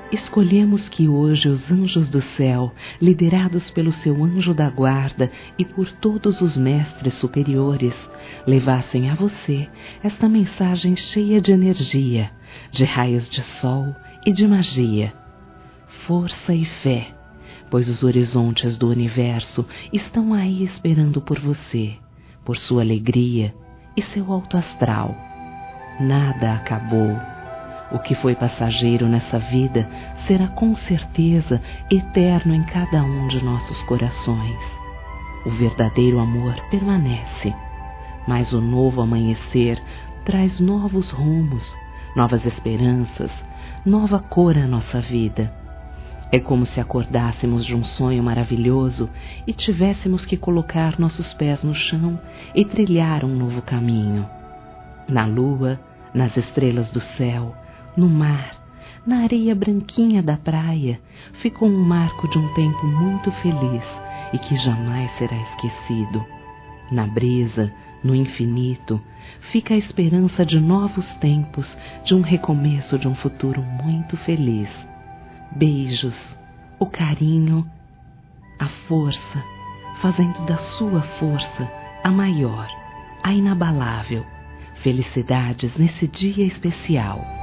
escolhemos que hoje os anjos do céu, liderados pelo seu anjo da guarda e por todos os mestres superiores, levassem a você esta mensagem cheia de energia, de raios de sol e de magia. Força e fé, pois os horizontes do universo estão aí esperando por você, por sua alegria e seu alto astral. Nada acabou. O que foi passageiro nessa vida será com certeza eterno em cada um de nossos corações. O verdadeiro amor permanece, mas o novo amanhecer traz novos rumos, novas esperanças, nova cor à nossa vida. É como se acordássemos de um sonho maravilhoso e tivéssemos que colocar nossos pés no chão e trilhar um novo caminho. Na lua, nas estrelas do céu, no mar, na areia branquinha da praia, ficou um marco de um tempo muito feliz e que jamais será esquecido. Na brisa, no infinito, fica a esperança de novos tempos, de um recomeço de um futuro muito feliz. Beijos, o carinho, a força, fazendo da sua força a maior, a inabalável. Felicidades nesse dia especial.